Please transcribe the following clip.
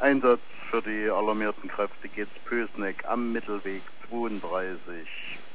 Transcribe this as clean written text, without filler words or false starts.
Einsatz für die alarmierten Kräfte geht's Pösneck am Mittelweg 32.